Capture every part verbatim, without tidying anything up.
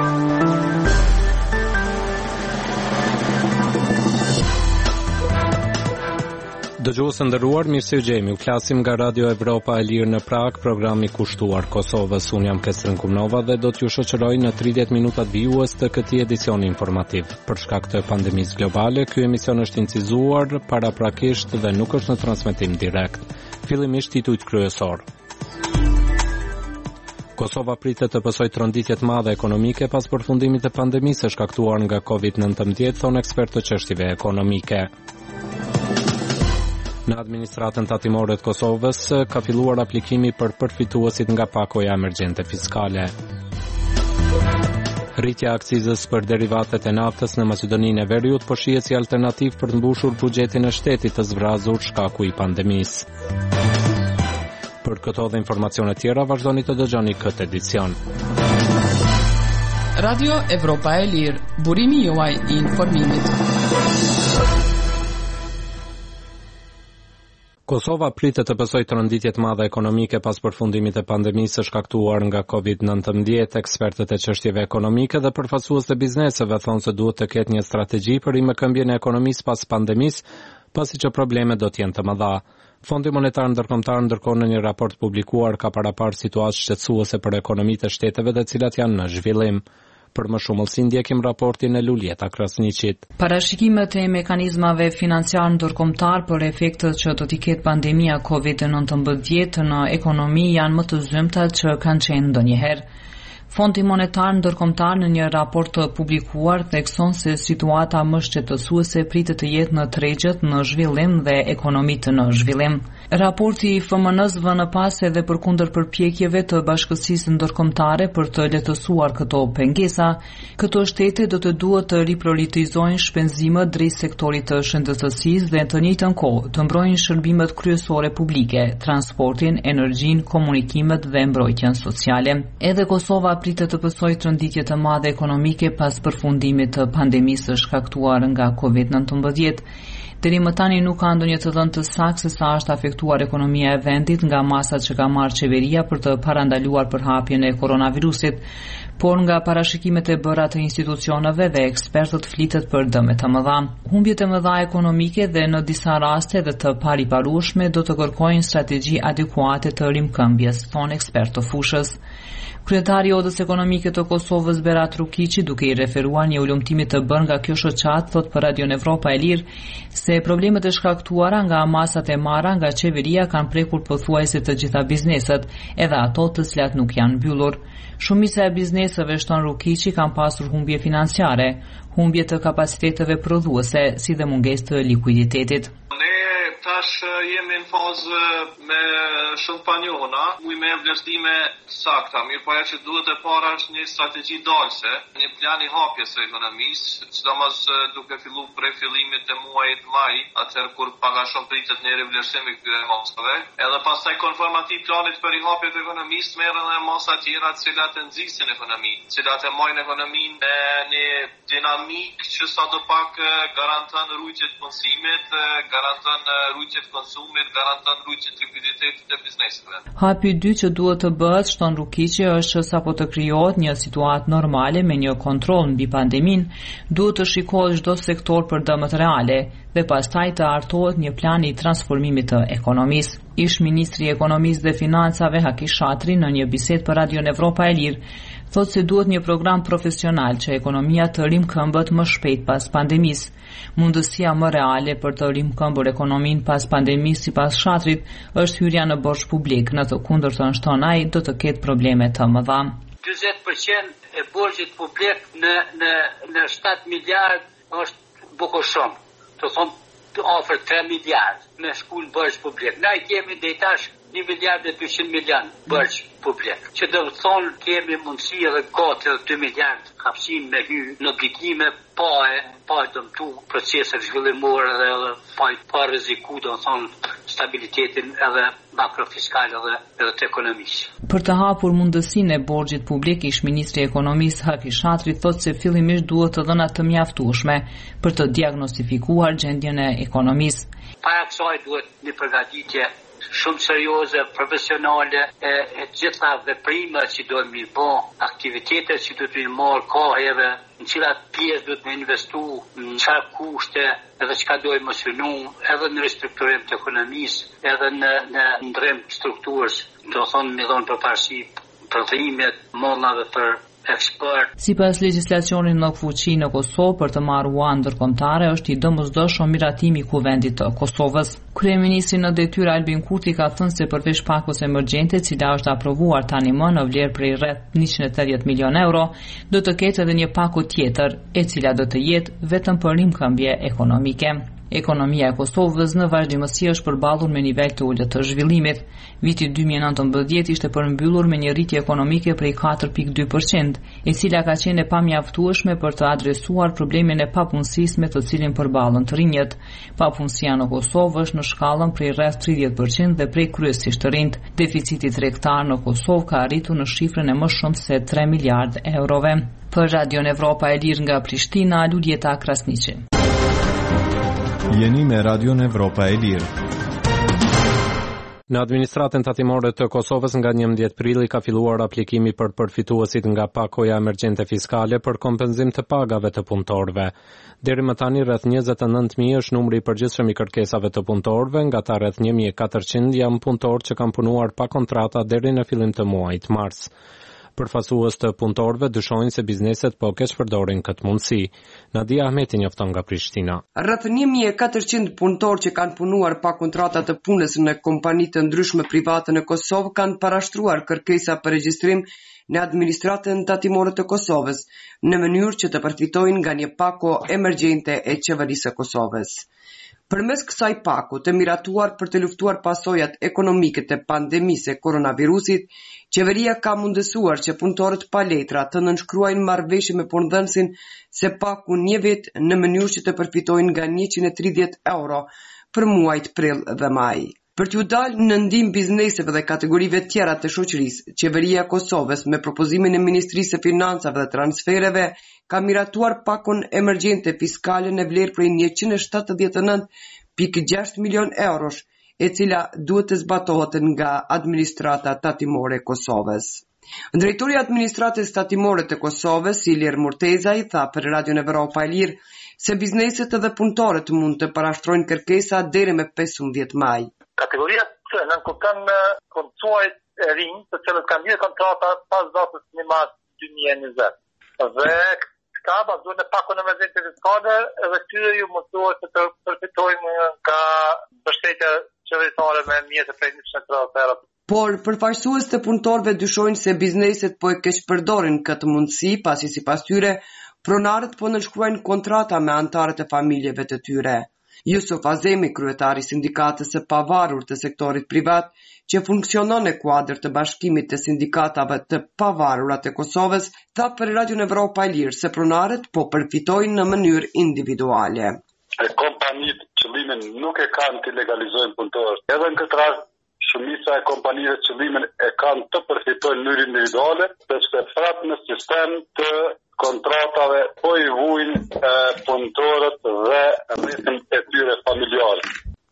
Dëgjuesë nderuar, mirë se u gjejmë. U flasim nga Radio Evropa e Lirë në Prag, programi kushtuar Kosovës. Unë jam Kesrin Kumnova dhe do t'ju shoqëroj në tridhjetë minutat vijues të këtij edicioni informativ. Për shkak të pandemisë globale, ky emision është incizuar paraprakisht dhe nuk është në transmetim direkt. Fillimisht titujt kryesor. Kosova pritet të pësojë tronditje të mëdha ekonomike pas përfundimit të pandemisë së shkaktuar nga covid nineteen, thonë ekspertë të çështjeve ekonomike. Në administratën tatimore të Kosovës ka filluar aplikimi për përfituesit nga pakoja emergjente fiskale. Rritja akcizës për derivatet e naftës në Maqedoninë e Veriut po shihet si alternativë për të mbushur buxhetin e shtetit të zvrasur shkaku i pandemisë. Për këto dhe informacione tjera vazhdoni të dëgjoni këtë edicion. Radio Evropa e Lirë, burimi juaj i informimit. Kosova pritet të pësojë tronditje të mëdha ekonomike pas përfundimit të pandemisë së shkaktuar nga covid nineteen. Ekspertët e çështjeve ekonomike dhe përfaqësuesët e bizneseve thonë se duhet të ketë një strategji për rimëkëmbjen e ekonomisë pas pandemisë, pasi që problemet do të jenë të mëdha. Fondi Monetar Ndërkombëtar ndërkohë në një raport publikuar ka paraparë situatë shqetësuese për ekonomitë e shteteve të cilat janë në zhvillim. Për më shumë si ndjekim raportin e Luljeta Krasniqit. Parashikimet e mekanizmave financiar ndërkombëtar për efektet që do t'i ketë pandemia covid nineteen në ekonomi janë më të zymta që kanë qenë ndonjëherë. Fondi Monetar Ndërkombëtar në një raport të publikuar thekson se situata më shqetësuese pritet të jetë në tregjet në zhvillim dhe ekonomitë në zhvillim. Raporti i F M N-s vën pas edhe përkundër përpjekjeve të Bashkësisë Ndërkombëtare për të lehtësuar këto pengesa, këto shtete do të duhet të riprioritizojnë shpenzimet drejt sektorit të shëndetësisë dhe të njëjtën kohë të mbrojnë shërbimet kryesore publike, transportin, energjinë, komunikimet dhe mbrojtjen sociale. Edhe Kosova pritet të pësojë tronditje të madhe ekonomike pas përfundimit të pandemisë së shkaktuar nga covid nineteen. Deri më tani nuk ka ndonjë të dhënë të saktë se sa është afektuar ekonomia e vendit nga masat që ka marrë qeveria për të parandaluar përhapjen e koronavirusit, por nga parashikimet e bëra të institucioneve dhe ekspertët flitet për dëme të mëdha. Humbjet e mëdha ekonomike dhe në disa raste dhe të pariparueshme do të kërkojnë strategji adekuate të rimkëmbjes, thonë ekspertë të fushës. Kryetari i Odës Ekonomike të Kosovës Berat Rukiqi, duke i referuar një ulëmtimi të bërë nga kjo shoqat, thot për Radio Evropa e Lirë se problemet e shkaktuara nga masat e marra nga qeveria kanë prekur pothuajse të gjitha bizneset, edhe ato të cilat nuk janë mbyllur. Shumica e bizneseve, shton Rukiqi, kanë pasur humbje financiare, humbje të kapaciteteve prodhuese, si dhe mungesë të likuiditetit. Tash jemi në fazë me shumë panjohuna, uj me vlerësime sakta, mirë po ajo që duhet e para është një strategji dalse, një plan i hapjes së ekonomisë, sidomos duke fillu prej fillimit të muajit maj, atëherë kur paga shumë pritet një rivlerësim i këtyre masave, edhe pastaj konformativ planit për i hapjet të ekonomisë merren edhe masa tjera të cilat e nxisin ekonominë, të cilat e marrin ekonominë në një dinamik që sadopak garanton rrugën e punësimit, garanton rrugën e konsumit, garanton rrugën e likuiditetit të bizneseve. Hapi i dytë që duhet të bëhet, shton Rukiqi, është sapo të krijohet një situatë normale me një kontroll mbi pandeminë, duhet të shikohet çdo sektor për dëmet reale dhe pastaj të hartohet një plan i transformimit të ekonomisë. Ish ministri i ekonomisë dhe financave Haki Shatri në një bisedë për Radio Evropa e Lirë thotë se duhet një program profesional që ekonomia të rimkëmbët më shpejt pas pandemisë. Mundësia më reale për të rimkëmbur ekonominë pas pandemisë, sipas Shatrit, është hyrja në borxh publik, në të kundërtën, shton ai, do të ketë probleme të mëdha. njëzet përqind e borxhit publik në në në shtatë miliardë është bukur shumë. Të thonë të ofër tre miliardë me shkull borxh publik. Na i kemi deri tash një miliard e dyqind milion borxh publik. Që do të thonë kemi mundësi edhe gati dy miliard hapësin me hy në obligime pa e pa e dëmtu proceset zhvillimore dhe edhe pa, pa rreziku, do të thonë stabilitetin edhe makrofiskal edhe, edhe të ekonomisë. Për të hapur mundësinë e borxhit publik, ish ministri i ekonomisë Haki Shatri thotë se fillimisht duhet të dhëna të mjaftueshme për të diagnostifikuar gjendjen e ekonomisë. Para kësaj duhet një përgatitje shumë serioze, profesionale, e, e gjitha veprimet që do të mirë bo, aktivitetet që do të mirë marë kohëve, në cilat pjesë do të me investu, në çfarë kushte, edhe çka do të emocionu, edhe në restrukturim të ekonomisë, edhe në, në ndrim strukturës, do thonë me dhonë për parësi prodhimet, mollave për eksport. Sipas legjislacionit në fuqi në Kosovë për të marrë ua ndërkombëtare është i domosdoshëm miratimi i kuvendit të Kosovës. Kryeministri në detyrë Albin Kurti ka thënë se përveç pakos emergjente, e cila është aprovuar tani më në vlerë prej rreth njëqind e tridhjetë milion euro, do të ketë edhe një pako tjetër, e cila do të jetë vetëm për rimkëmbje ekonomike. Ekonomia e Kosovës në vazhdimësi është përballur me nivel të ulët të zhvillimit. Viti dy mijë e nëntëmbëdhjetë ishte përmbyllur me një rritje ekonomike prej katër pikë dy përqind, e cila ka qenë e pamjaftueshme për të adresuar problemin e papunësisë me të cilin përballen të rinjët. Papunësia në Kosovë është në shkallën prej rreth tridhjetë përqind dhe prej kryesisht të rinjt. Deficiti tregtar në Kosovë ka arritur në shifrën e më shumë se tre miliardë eurove. Për Radion Evropa e Lirë nga Prishtina, Luljeta Krasniqi. Jeni me Radion Evropa e Lirë. Në administratën tatimore të Kosovës nga njëmbëdhjetë prilli ka filluar aplikimi për përfituesit nga pakoja emergjente fiskale për kompenzim të pagave të punëtorëve. Deri më tani rreth njëzet e nëntë mijë është numri i përgjithshëm i kërkesave të punëtorëve, nga ta rreth një mijë e katërqind janë punëtorë që kanë punuar pa kontrata deri në fillim të muajit mars. Përfaqësues të punëtorëve dyshojnë se bizneset po keq përdorin këtë mundësi. Nadia Ahmeti njofton nga Prishtina. Rreth një mijë e katërqind punëtorë që kanë punuar pa kontrata të punës në kompani të ndryshme private në Kosovë kanë parashtruar kërkesa për regjistrim në administratën tatimore të Kosovës, në mënyrë që të përfitojnë nga një pako emergjente e qeverisë së Kosovës. Përmes kësaj pako të miratuar për të luftuar pasojat ekonomike të pandemisë e koronavirusit, qeveria ka mundësuar që punëtorët pa letra të nënshkruajnë marrëveshje me punëdhënësin se paku një vit në mënyrë që të përfitojnë nga njëqind e tridhjetë euro për muajt prill dhe maj. Për t'u dalë në ndihmë bizneseve dhe kategorive tjera të shoqërisë, qeveria e Kosovës me propozimin e Ministrisë së Financave dhe Transfereve ka miratuar pakon emergjente fiskale në vlerë prej njëqind e shtatëdhjetë e nëntë pikë gjashtë milion eurosh, e cila duhet të zbatohet nga administrata tatimore e Kosovës. Drejtori i administratës tatimore të Kosovës, Ilir Murtezaj, tha për Radion Evropa e Lirë se bizneset dhe punëtorët mund të parashtrojnë kërkesa deri me pesëmbëdhjetë maj. Kategoria C nënkupton punësuarit e rinj, të cilët kanë lidhur kontrata pas datës një mars dy mijë e njëzet. Dhe ka bazuar në pakon emergjente fiskale, edhe këtyre ju mundohet të përfitojnë nga mbështetja qeverisare me mjetet prej njëqind e tridhjetë euro. Por përfaqësues të punëtorëve dyshojnë se bizneset po e keq përdorin këtë mundësi, pasi sipas tyre pronarët po nënshkruajnë kontrata me anëtarët e familjeve të tyre. Jusuf Azemi, kryetari i sindikatës së pavarur të sektorit privat, që funksionon në kuadër të bashkimit të sindikatave të pavarura të Kosovës, tha për Radion Evropa e Lirë se pronarët po përfitojnë në mënyrë individuale. Kompanitë qëllimin nuk e kanë të legalizojnë punëtorët. Edhe në këtë rast shumica e kompanive qëllimin e kanë të përfitojnë në mënyrë individuale, sepse prapë në sistem të kontratave po i vujnë punëtorët dhe rritën e tyre familjare.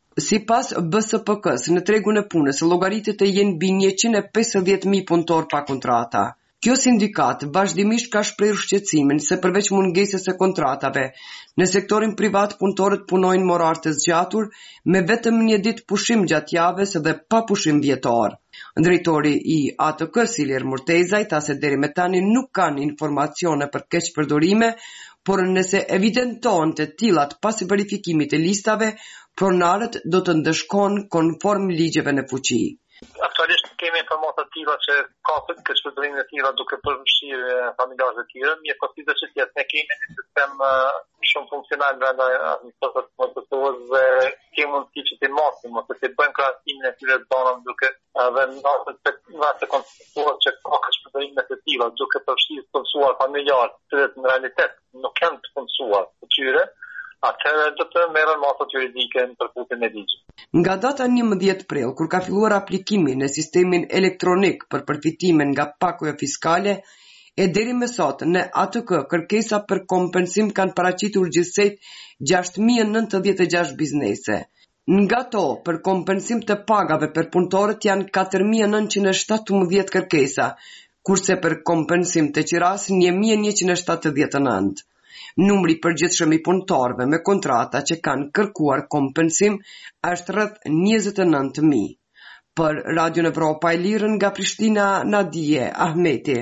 Sipas B S P K-s, në tregun e punës, llogaritet të jenë mbi njëqind e pesëdhjetë mijë punëtorë pa kontrata. Kjo sindikat vazhdimisht ka shprehur shqetësimin se përveç mungesës së kontratave, në sektorin privat punëtorët punojnë me orar të zgjatur, me vetëm një ditë pushim gjatë javës dhe pa pushim vjetor. Drejtori i A T K, Ilir Murtezaj, tha se deri me tani nuk kanë informacione për keq përdorime, por nëse evidentohen të tillat pas verifikimit të listave, pronarët do të ndëshkohen konform ligjeve në fuqi. Aktualisht kemi informata të tilla që ka këtë shpërdorime të tilla duke përfshirë familjarët e tyre, mirë po si do të thotë ne kemi një sistem uh, shumë funksional brenda administratës të Kosovës dhe kemi mundësi që të masim ose të bëjmë krahasimin e këtyre zonave duke edhe në rastet të konstatuar që ka këtë shpërdorime të tilla duke përfshirë punësuar familjarë, të cilët në realitet nuk janë të punësuar të tyre, atëherë do të merren masat juridike në përputhje me ligjin. Nga data njëmbëdhjetë prill, kur ka filluar aplikimi në sistemin elektronik për përfitimin nga pakoja fiskale, e deri më sot në A T K kërkesa për kompensim kanë paraqitur gjithsej gjashtë mijë e nëntëdhjetë e gjashtë biznese. Nga to, për kompensim të pagave për punëtorët janë katër mijë nëntëqind e shtatëmbëdhjetë kërkesa, kurse për kompensim të qiras një mijë njëqind e shtatëdhjetë e nëntë. Numri i përgjithshëm i punëtorëve me kontrata që kanë kërkuar kompensim është rreth njëzet e nëntë mijë. Për Radion Evropa e Lirë nga Prishtina, Nadije Ahmeti.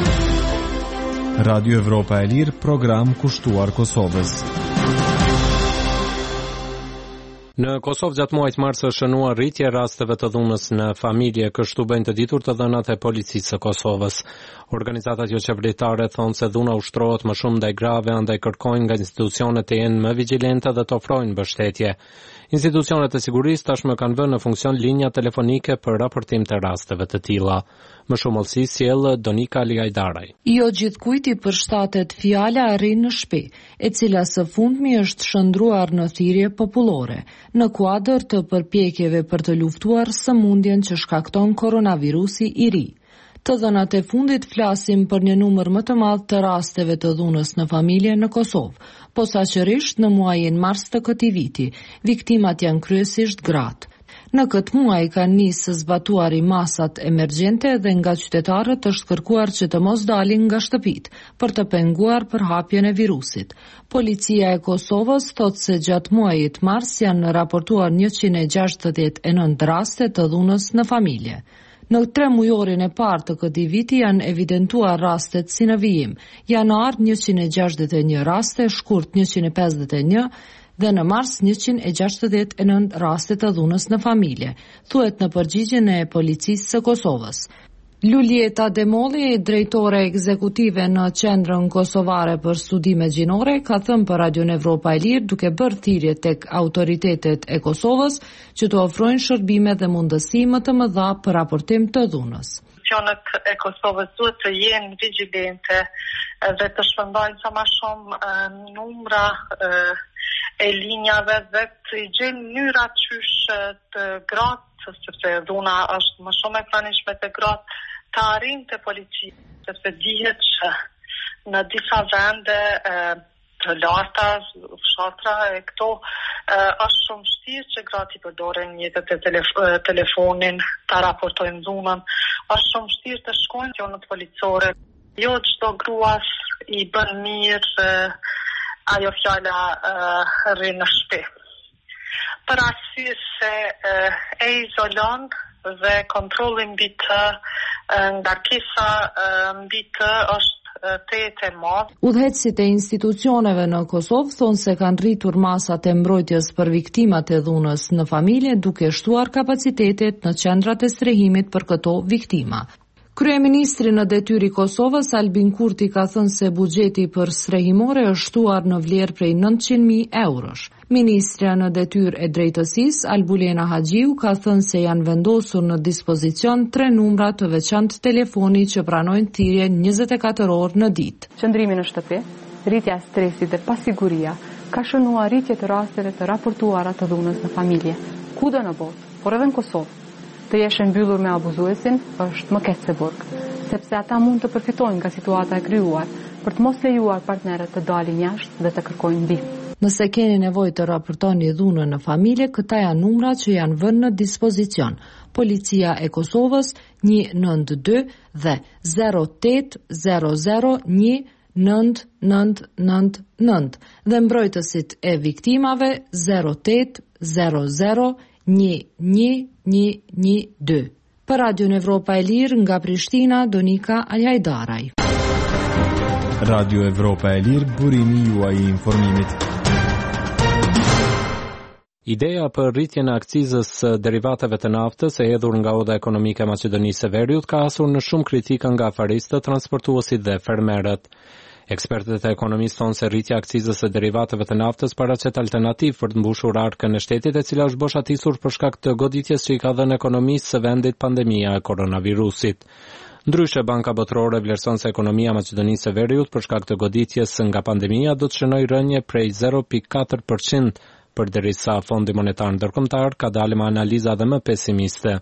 Radio Evropa e Lirë, program kushtuar Kosovës. Në Kosovë gjatë muajit mars është shënuar rritje rasteve të dhunës në familje, kështu bëjnë të ditur të dhënat e policisë së Kosovës. Organizatat jo qeveritare thonë se dhuna ushtrohet më shumë ndaj grave, andaj kërkojnë nga institucionet të jenë më vigjilente dhe të ofrojnë mbështetje. Institucionet e sigurisë tashmë kanë vënë në funksion linja telefonike për raportim të rasteve të tilla. Më shumë olsi sjell Donika Liajdaraj. Jo gjithkujt i përshtatet fjala arrin në shtëpi, e cila së fundmi është shndruar në thirrje popullore, në kuadër të përpjekjeve për të luftuar sëmundjen që shkakton koronavirusi i ri. Të dhënat e fundit flasim për një numër më të madh të rasteve të dhunës në familje në Kosovë, posaçërisht në muajin mars të këtij viti, viktimat janë kryesisht gratë. Në këtë muaj kanë nisë zbatuar i masat emergjente dhe nga qytetarët është kërkuar që të mos dalin nga shtëpit për të penguar përhapjen e virusit. Policia e Kosovës thotë se gjatë muajit mars janë raportuar njëqind e gjashtëdhjetë e nëntë raste të dhunës në familje. Në tre mujorin e parë të këtij viti janë evidentuar rastet si në vijim. Janar njëqind e gjashtëdhjetë e një raste, shkurt njëqind e pesëdhjetë e një dhe në mars njëqind e gjashtëdhjetë e nëntë raste të dhunës në familje, thuhet në përgjigjen e policisë së Kosovës. Lulieta Demolli, drejtore ekzekutive në Qendrën Kosovare për Studime Gjinore, ka thënë për Radion Evropa e Lirë duke bërë thirrje tek autoritetet e Kosovës që të ofrojnë shërbime dhe mundësi më të mëdha për raportim të dhunës. Institucionet e Kosovës duhet të jenë vigjilente dhe të shpërndajnë sa më shumë numra e linjave dhe të gjejnë mënyra qysh të gratë, sepse dhuna është më shumë e pranishme të gratë, të arrijnë të policia, sepse dihet që në disa vende të larta, fshatra e këto, është shumë vështirë që gratë i përdoren mjetet e telef telefonin, të raportojnë dhunën, është shumë vështirë të shkojnë cionet policore. Jo çdo gruas i bën mirë ajo fjala rri në shtëpi. Për arsye se e izolon dhe kontrolli mbi të, ngarkesa mbi të është tetë e madhe. Udhëheqësit e institucioneve në Kosovë thonë se kanë rritur masat e mbrojtjes për viktimat e dhunës në familje duke shtuar kapacitetet në qendrat e strehimit për këto viktima. Kryeministri në detyrë i Kosovës, Albin Kurti, ka thënë se buxheti për strehimore është shtuar në vlerë prej nëntëqind mijë eurosh. Ministrja në detyrë e drejtësisë, Albulena Haxhiu, ka thënë se janë vendosur në dispozicion tre numra të veçantë telefoni që pranojnë thirrje njëzet e katër orë në ditë. Qëndrimi në shtëpi, rritja e stresit dhe pasiguria ka shënuar rritje të rasteve të raportuara të dhunës në familje, kudo në botë, por edhe në Kosovë. Të jesh e mbyllur me abuzuesin është më keq se burg, sepse ata mund të përfitojnë nga situata e krijuar për të mos lejuar partnerët të dalin jashtë dhe të kërkojnë ndihmë. Nëse keni nevojë të raportoni dhunën në familje, këta janë numrat që janë vënë në dispozicion. Policia e Kosovës një nëntë dy dhe zero tetë zero zero një nëntë nëntë nëntë nëntë dhe mbrojtësit e viktimave zero tetë zero zero një një një një dy. Për Radion Evropa e Lirë nga Prishtina, Donika Aljajdaraj. Radio Evropa e Lirë, burimi juaj i informimit. Ideja për rritjen e akcizës së derivateve të naftës e hedhur nga Oda Ekonomike e Maqedonisë së Veriut ka hasur në shumë kritika nga afaristët, transportuesit dhe fermerët. Ekspertët e ekonomisë thonë se rritja e akcizës së derivateve të naftës paraqet alternativë për të mbushur arkën e shtetit, e cila është boshatisur për shkak të goditjes që i ka dhënë ekonomisë së vendit pandemia e koronavirusit. Ndryshe, Banka Botërore vlerëson se ekonomia e Maqedonisë së Veriut për shkak të goditjes nga pandemia do të shënojë rënje prej zero pikë katër përqind, përderisa Fondi Monetar Ndërkombëtar ka dalë me analiza dhe më pesimiste.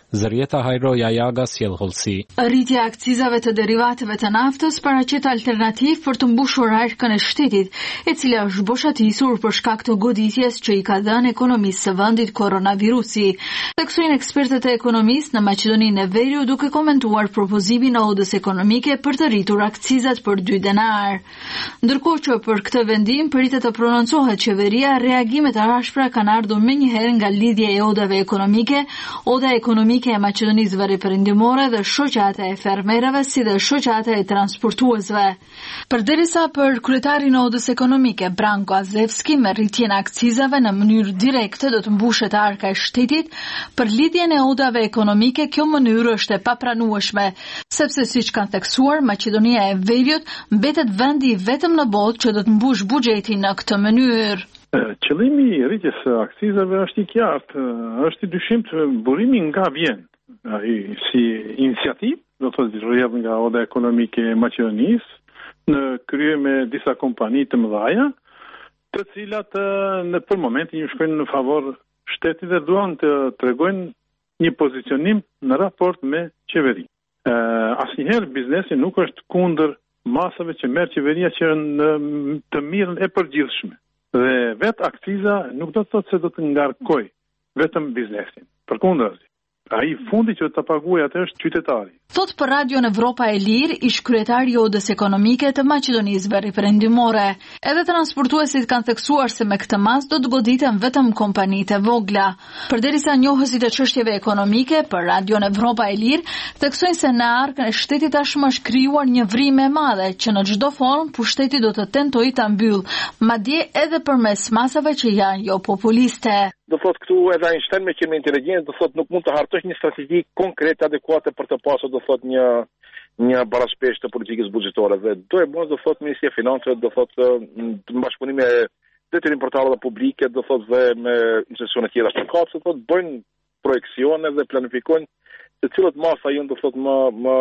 Zërieta Hajro Jajaga sjell hollësi. Rritja e akcizave të derivateve të naftës paraqet alternativë për të mbushur arkën e shtetit, e cila është boshatisur për shkak të goditjes që i ka dhënë ekonomisë së vendit koronavirusi. Theksojnë ekspertët e ekonomisë në Maqedoninë e Veriut duke komentuar propozimin e odës ekonomike për të rritur akcizat për dy denar. Ndërkohë që për këtë vendim pritet të prononcohet qeveria, reagimet e rashpra kanë ardhur menjëherë nga lidhja e odave ekonomike, oda ekonomike e Maqedonisë Veriperëndimore dhe shoqata e fermerëve si dhe shoqata e transportuesve. Përderisa për kryetarin e odës ekonomike Branko Azevski me rritjen e akcizave në mënyrë direkte do të mbushet arka e shtetit, për lidhjen e odave ekonomike kjo mënyrë është e papranueshme, sepse siç kanë theksuar, Maqedonia e Veriut mbetet vendi vetëm në botë që do të mbush buxhetin në këtë mënyrë. Qëllimi i rritjes së akcizave është i qartë, është i dyshimt burimi nga vjen. Ai si iniciativë, do të thotë rrjedh nga oda ekonomike e Maqedonisë në krye me disa kompani të mëdha, të cilat në për momentin ju shkojnë në favor shtetit dhe duan të tregojnë një pozicionim në raport me qeverinë. Asnjëherë biznesi nuk është kundër masave që merr qeveria që në të mirën e përgjithshme. Dhe vetë akciza nuk do të thotë se do të ngarkoj vetëm biznesin. Përkundrazi, ai fundi që ta paguaj atë është qytetari. Thot për Radio Evropa e Lirë, ish kryetari i odës ekonomike të Maqedonisë Veriperëndimore. Edhe transportuesit kanë theksuar se me këtë mas do të goditen vetëm kompanitë e vogla. Përderisa njohësit e çështjeve ekonomike për Radio Evropa e Lirë theksojnë se në arkën e shtetit tashmë është krijuar një vrimë e madhe që në çdo formë pushteti do të tentojë ta mbyll, madje edhe përmes masave që janë jo populiste. Do thot këtu edhe Einstein me qenë inteligjencë, do thot nuk mund të hartosh një strategji konkrete adekuate për të pasur do thot një një baraspeshje të politikës buxhetore dhe do e mos do thot Ministria e Financave do thot në bashkëpunim me detyrim portalet publike do thot dhe me institucione tjera shtetërore do thot bëjnë projeksione dhe planifikojnë se cilat masa janë do thot më më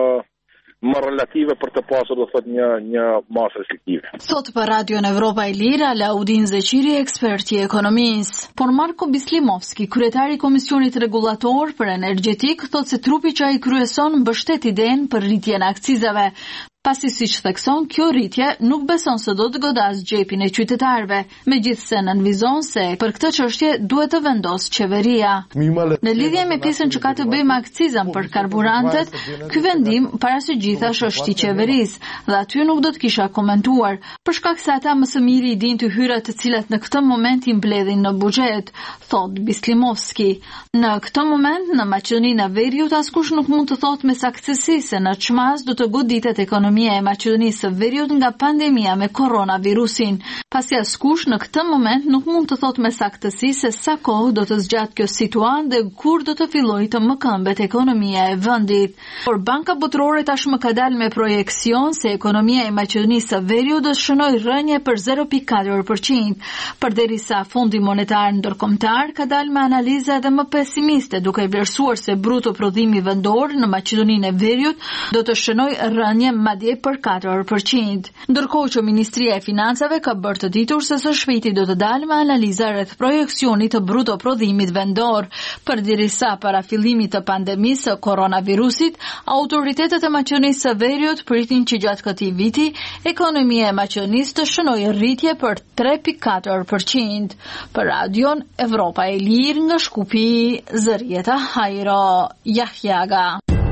më relative për të pasur do thot një një masë restriktive. Thot për Radio Evropa e Lirë Alaudin Zeqiri, eksperti i ekonomisë. Por Marko Bislimovski, kryetari i Komisionit Rregullator për Energjetik, thot se trupi që ai kryeson mbështet idenë për rritjen e akcizave. Pasi siç thekson, kjo rritje nuk beson se do të godas xhepin e qytetarëve, megjithse nënvizon se për këtë çështje duhet të vendosë qeveria. Në lidhje me pjesën që ka të bëjë me akcizën për karburantet, ky vendim para së gjithash është i qeverisë dhe aty nuk do të kisha komentuar, për shkak se ata më së miri i dinë të hyrat të cilat në këtë moment i mbledhin në buxhet, thot Bislimovski. Në këtë moment në Maqedoninë e Veriut askush nuk mund të thotë me saktësi se në çmas do të goditet ekonomia e Maqedonisë së Veriut nga pandemia me koronavirusin, pasi askush në këtë moment nuk mund të thotë me saktësi se sa kohë do të zgjatë kjo situatë dhe kur do të fillojë të mëkëmbet ekonomia e vendit. Por Banka Botërore tashmë ka dalë me projekcion se ekonomia e Maqedonisë së Veriut do të shënojë rënje për zero pikë katër përqind, përderisa Fondi Monetar Ndërkombëtar ka dalë me analiza edhe më pesimiste, duke vlerësuar se bruto prodhimi vendor në Maqedoninë e Veriut do të shënojë rënje madje për katër përqind. Ndërkohë që Ministria e Financave ka bërë të ditur se së shpejti do të dalë me analiza rreth projekcionit të bruto prodhimit vendor, përderisa para fillimit të pandemisë së koronavirusit, autoritetet e Maqedonisë së Veriut pritin që gjatë këtij viti ekonomia e Maqedonisë të shënojë rritje për tre pikë katër përqind. Për Radion Evropa e Lirë nga Shkupi, Zërieta Hajro Jajaga.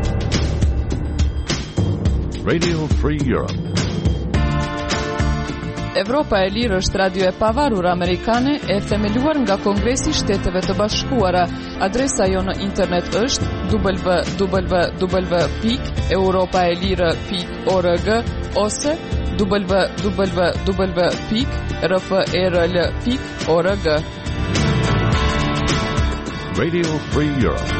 Radio Free Europe. Evropa e Lirë është radio e pavarur amerikane e themeluar nga Kongresi i Shteteve të Bashkuara. Adresa jo në internet është w w w pikë europaelire pikë org ose w w w pikë r f r l pikë org. Radio Free Europe.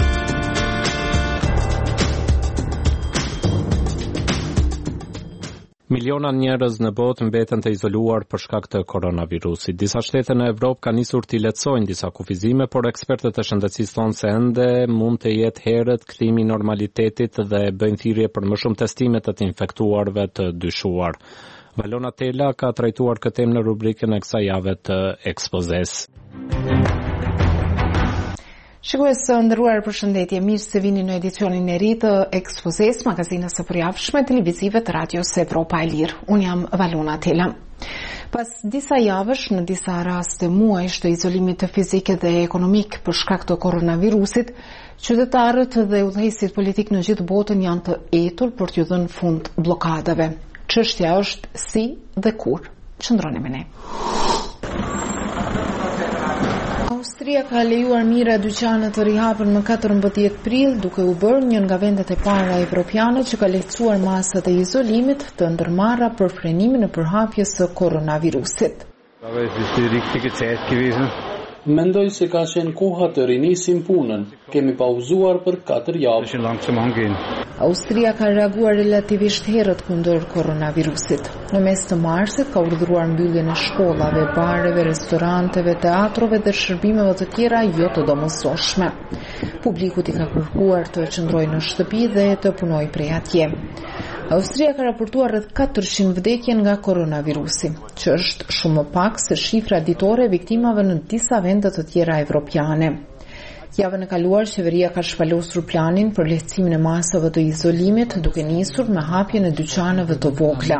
Miliona njerëz në botë mbeten të izoluar për shkak të koronavirusit. Disa shtete në Evropë kanë nisur të lehtësojnë disa kufizime, por ekspertët e shëndetësisë thonë se ende mund të jetë herët kthimi i normalitetit dhe bëjnë thirrje për më shumë testime të të infektuarve të dyshuar. Valona Tela ka trajtuar këtë temë në rubrikën e kësaj jave të ekspozes. Shikues së nderuar, përshëndetje, mirë se vini në edicionin e ri të Ekspozes, magazinës së përjavshme televizive të Radios Evropa e Lirë. Unë jam Valona Tela. Pas disa javësh, në disa raste muajsh të izolimit të fizike dhe ekonomik për shkak të koronavirusit, qytetarët dhe udhëheqësit politik në gjithë botën janë të etur për t'ju dhënë fund blokadave. Çështja është si dhe kur. Qëndroni me ne. Austria ka lejuar mira dyqane të rihapur më katërmbëdhjetë prill, duke u bërë një nga vendet e para evropiane që ka lehtësuar masat e izolimit të ndërmarra për frenimin e përhapjes së koronavirusit. Mendoj se ka qenë koha të rinisim punën. Kemi pauzuar për katër javë. Austria ka reaguar relativisht herët kundër koronavirusit. Në mes të marsit ka urdhëruar mbylljen e shkollave, bareve, restoranteve, teatrove dhe shërbimeve të tjera jo të domosdoshme. Publikut i ka kërkuar të qëndrojë në shtëpi dhe të punojë prej atje. Austria ka raportuar rreth katërqind vdekje nga koronavirusi, që është shumë më pak se shifra ditore e viktimave në disa vende të tjera evropiane. Javën e kaluar, qeveria ka shpalosur planin për lehtësimin e masave të izolimit, duke nisur me hapjen e dyqaneve të vogla.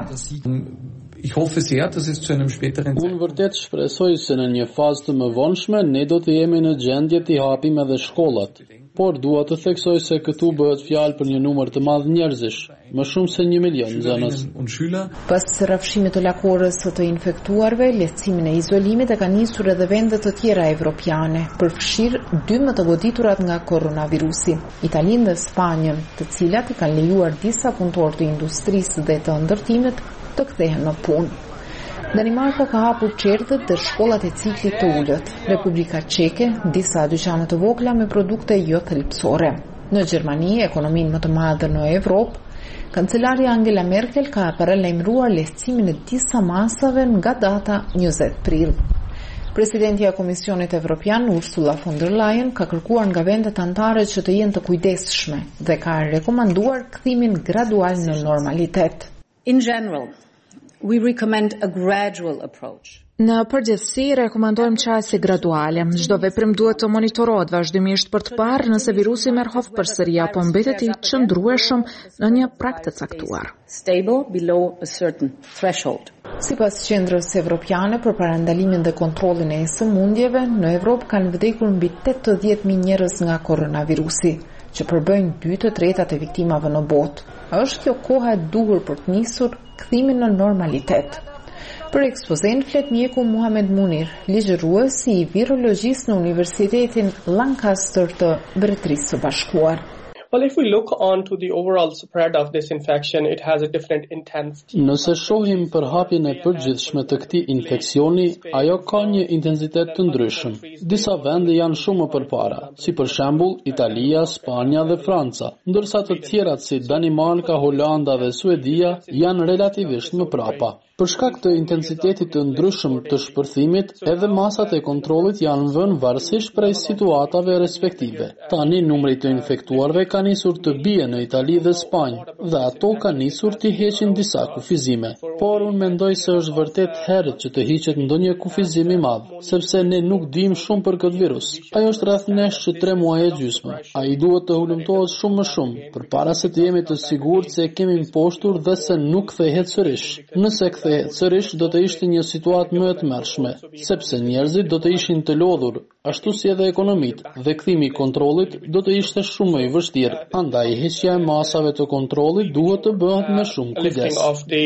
Unë vërtet shpresoj se në një fazë të mëvonshme ne do të jemi në gjendje të hapim edhe shkollat. Por dua të theksoj se këtu bëhet fjalë për një numër të madh njerëzish, më shumë se një milion nxënës. Pas rrafshimit të lakorës së të infektuarve, lehtësimin e izolimit e ka nisur edhe vende të tjera evropiane, përfshir dy më të goditurat nga koronavirusi, Italinë dhe Spanjën, të cilat i kanë lejuar disa punëtorë të industrisë dhe të ndërtimit të kthehen në punë. Danimarka ka hapur çerdhet dhe shkollat e ciklit të ulët. Republika Çeke, disa dyqane të vogla me produkte jo thelbësore. Në Gjermani, ekonominë më të madhe në Evropë, kancelarja Angela Merkel ka paralajmëruar lehtësimin e disa masave nga data njëzet prill. Presidentja e Komisionit Evropian, Ursula von der Leyen, ka kërkuar nga vendet anëtare që të jenë të kujdesshme dhe ka rekomanduar kthimin gradual në normalitet. In general, we recommend a gradual approach. Në përgjithësi, rekomandojmë qasje graduale. Çdo veprim duhet të monitorohet vazhdimisht për të parë nëse virusi merr hovë përsëri apo mbetet i qëndrueshëm në një prag të caktuar. Stable below a certain threshold. Sipas Qendrës Evropiane për parandalimin dhe kontrollin e sëmundjeve, në Evropë kanë vdekur mbi tetëdhjetë mijë njerëz nga koronavirusi, që përbëjnë dy të tretat e viktimave në botë. A është kjo koha e duhur për të nisur kthimin në normalitet? Për ekspozen flet mjeku Muhamet Munir, ligjërues i virologjisë në Universitetin Lancaster të Mbretërisë së Bashkuar. Well, if we look on to the overall spread of this infection, it has a different intensity. Nëse shohim përhapjen e përgjithshme të këtij infeksioni, ajo ka një intensitet të ndryshëm. Disa vende janë shumë më përpara, si për shembull Italia, Spanja dhe Franca, ndërsa të tjerat si Danimarka, Holanda dhe Suedia janë relativisht më prapa. Për shkak të intensitetit të ndryshëm të shpërthimit, edhe masat e kontrollit janë vënë varësisht prej situatave respektive. Tani numri të infektuarve ka nisur të bie në Itali dhe Spanjë, dhe ato ka nisur të heqin disa kufizime. Por unë mendoj se është vërtet herët që të hiqet ndonjë kufizim i madh, sepse ne nuk dimë shumë për këtë virus. Ajo është rreth nesh që tre muaj e gjysmë. Ai duhet të hulumtohet shumë më shumë, përpara se të jemi të sigurt se e kemi mposhtur dhe se nuk kthehet sërish. Nëse kthehet sërish, do të ishte një situatë më e tmerrshme, sepse njerëzit do të ishin të lodhur, ashtu si edhe ekonomit, dhe kthimi i kontrollit do të ishte shumë më i vështirë. Andaj heqja e masave të kontrollit duhet të bëhet me shumë kujdes.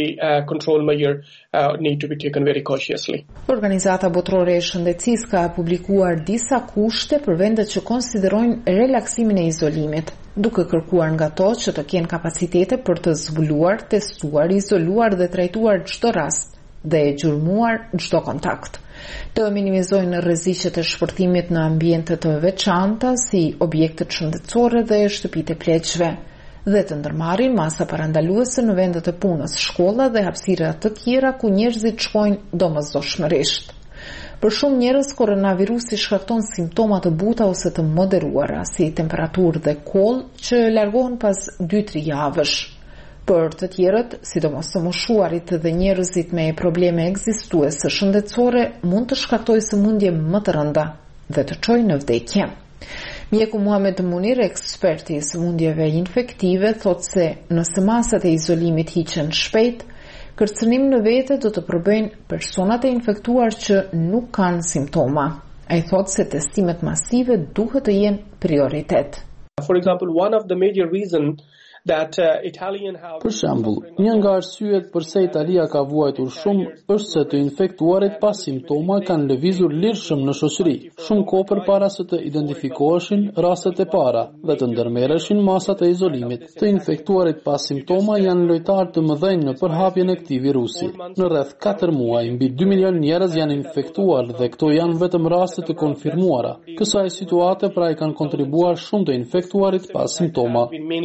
Organizata Botërore e Shëndetësisë ka publikuar disa kushte për vendet që konsiderojnë relaksimin e izolimit, duke kërkuar nga to që të kenë kapacitete për të zbuluar, testuar, izoluar dhe trajtuar çdo rast dhe e gjurmuar çdo kontakt. Të minimizojnë rreziqet e shpërthimit në ambiente të veçanta si objektet shëndetësore dhe shtëpitë e pleqshme, dhe të ndërmarrin masa parandaluese në vendet e punës, shkolla dhe hapësira të tjera ku njerëzit shkojnë domosdoshmërisht. Për shumë njerëz, koronavirusi shkakton simptoma të buta ose të moderuara, si temperaturë dhe koll, që largohen pas dy tre javësh. Për të tjerët, sidomos të moshuarit dhe njerëzit me probleme ekzistuese shëndetësore, mund të shkaktojë sëmundje më të rënda dhe të çojë në vdekje. Mjeku Muhamet Munir, eksperti i sëmundjeve infektive, thot se nëse masat e izolimit hiqen shpejt, kërcënim në vete do të përbëjnë personat e infektuar që nuk kanë simptoma. Ai thot se testimet masive duhet të jenë prioritet. For example, one of the major reasons that uh, Italian have Për shembull, një nga arsyet pse Italia ka vuajtur shumë është se të infektuarit pa simptoma kanë lëvizur lirshëm në shoqëri, shumë kohë përpara se të identifikoheshin rastet e para dhe të ndërmerreshin masat e izolimit. Të infektuarit pa simptoma janë lojtarë të mëdhenj në përhapjen e këtij virusi. Në rreth katër muaj, mbi dy milion njerëz janë infektuar dhe këto janë vetëm raste të konfirmuara. Kësaj situate pra i kanë kontribuar shumë të infektuarit pa simptoma.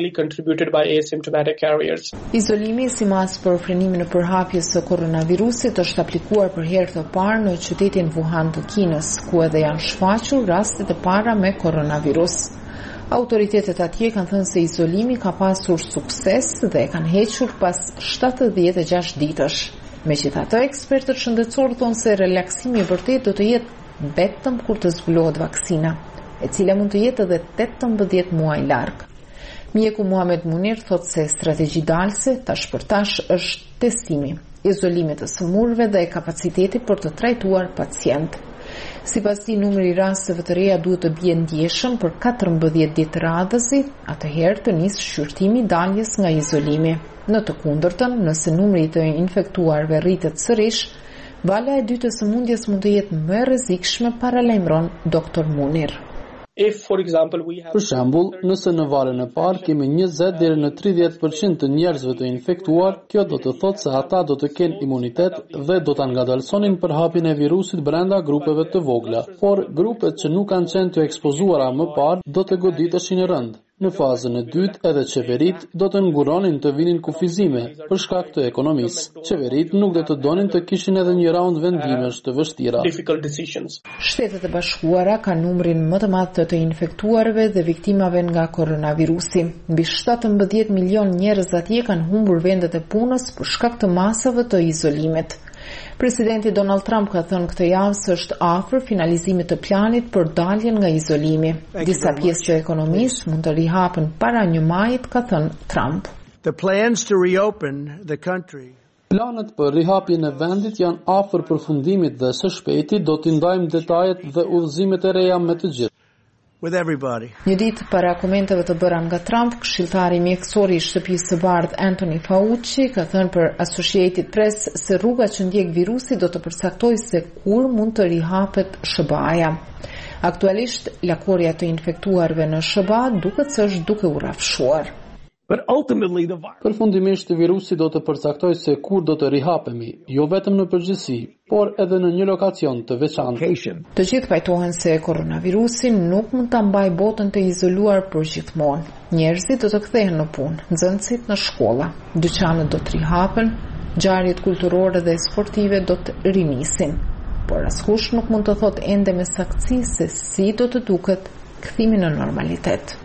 by asymptomatic carriers. Izolimi si mas për frenimin e përhapjes së koronavirusit është aplikuar për herë të parë në qytetin Wuhan të Kinës, ku edhe janë shfaqur rastet e para me koronavirus. Autoritetet atje kanë thënë se izolimi ka pasur sukses dhe e kanë hequr pas shtatëdhjetë e gjashtë ditësh. Megjithatë, ekspertët shëndetësor thonë se relaksimi i vërtet do të jetë vetëm kur të zbulohet vaksina, e cila mund të jetë edhe tetëmbëdhjetë muaj larg. Mjeku Muhamet Munir thot se strategji dalse tash për tash është testimi, izolimi të sëmurëve dhe kapaciteti për të trajtuar pacient. Sipas tij, numri i rasteve të reja duhet të bie ndjeshëm për katërmbëdhjetë ditë radhësi, atëherë të nisë shqyrtimi i daljes nga izolimi. Në të kundërtën, nëse numri i të infektuarve rritet sërish, vala e dytë e sëmundjes mund të jetë më e rrezikshme, paralajmëron doktor Munir. If, for example, we have... Për shembull, nëse në valën e parë kemi njëzet deri në tridhjetë përqind të njerëzve të infektuar, kjo do të thotë se ata do të kenë imunitet dhe do ta ngadalsonin përhapjen e virusit brenda grupeve të vogla. Por grupet që nuk kanë qenë të ekspozuara më parë do të goditeshin rënd. Në fazën e dytë, edhe qeverit do të nguronin të vinin kufizime për shkak të ekonomisë. Qeverit nuk do të donin të kishin edhe një raund vendimesh të vështira. Shtetet e Bashkuara kanë numrin më të madh të të infektuarve dhe viktimave nga koronavirusi. Mbi shtatëmbëdhjetë milion njerëz atje kanë humbur vendet e punës për shkak të masave të izolimit. Presidenti Donald Trump ka thënë këtë javë se është afër finalizimit të planit për daljen nga izolimi. Disa pjesë të ekonomisë mund të rihapen para një majit, ka thënë Trump. The plans to reopen the country. Planet për rihapjen e vendit janë afër përfundimit dhe së shpejti do t'i ndajmë detajet dhe udhëzimet e reja me të gjithë. With everybody. Një ditë para komenteve të bëra nga Trump, këshilltari mjekësor i Shtëpisë së Bardhë Anthony Fauci ka thënë për Associated Press se rruga që ndjek virusi do të përcaktojë se kur mund të rihapet S B A-ja. Aktualisht, lakorja të infektuarve në S B A duket se është duke u rrafshuar. But ultimately the virus... Përfundimisht virusi do të përcaktojë se kur do të rihapemi, jo vetëm në përgjithësi, por edhe në një lokacion të veçantë. Të gjithë pajtohen se koronavirusi nuk mund ta mbajë botën të izoluar për gjithmonë. Njerëzit do të kthehen në punë, nxënësit në shkolla, dyqanet do të rihapen, ngjarjet kulturore dhe sportive do të rinisin. Por askush nuk mund të thotë ende me saktësi se si do të duket kthimi në normalitet.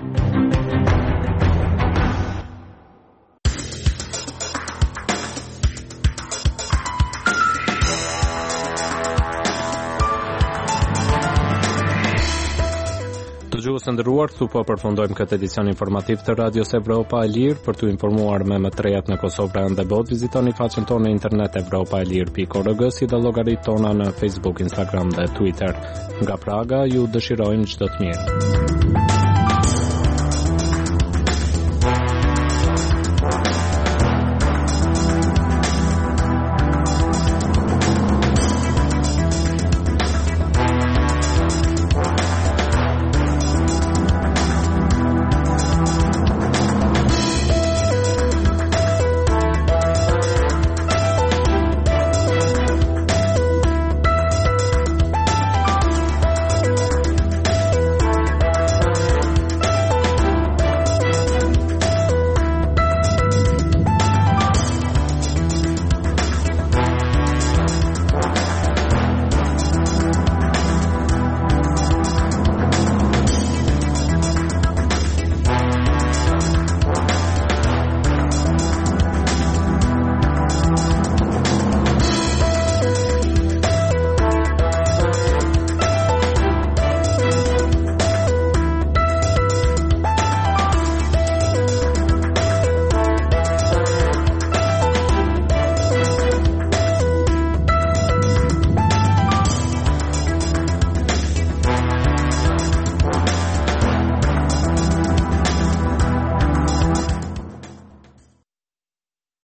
Dëgjues të nderuar, këtu po përfundojmë këtë edicion informativ të Radios Evropa e Lirë. Për t'u informuar me më të rejat në Kosovë brenda botë, vizitoni faqen tonë në internet evropa e lirë pikë org, si dhe llogaritë tona në Facebook, Instagram dhe Twitter. Nga Praga ju dëshirojmë çdo të mirë.